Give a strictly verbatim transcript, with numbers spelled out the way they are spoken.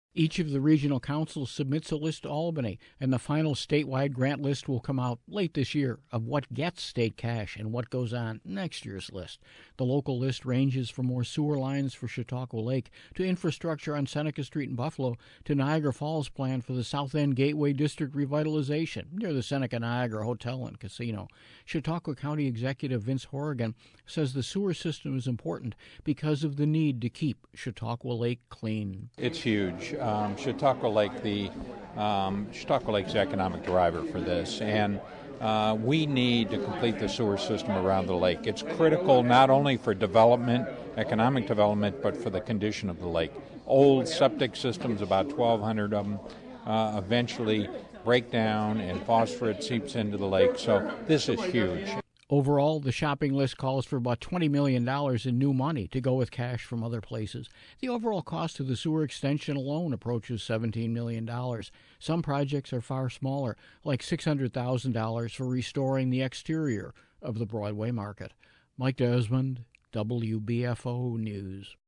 Each of the regional councils submits a list to Albany, and the final statewide grant list will come out late this year of what gets state cash and what goes on next year's list. The local list ranges from more sewer lines for Chautauqua Lake to infrastructure on Seneca Street in Buffalo to Niagara Falls plan for the South End Gateway District revitalization near the Seneca Niagara Hotel and Casino. Chautauqua County Executive Vince Horrigan says the sewer system is important because of the need to keep Chautauqua Lake clean. It's huge. Um, Chautauqua Lake, the um, Chautauqua Lake's the economic driver for this, and uh, we need to complete the sewer system around the lake. It's critical not only for development, economic development, but for the condition of the lake. Old septic systems, about twelve hundred of them, uh, eventually break down and phosphorus seeps into the lake, so this is huge. Overall, the shopping list calls for about twenty million dollars in new money to go with cash from other places. The overall cost of the sewer extension alone approaches seventeen million dollars. Some projects are far smaller, like six hundred thousand dollars for restoring the exterior of the Broadway Market. Mike Desmond, W B F O News.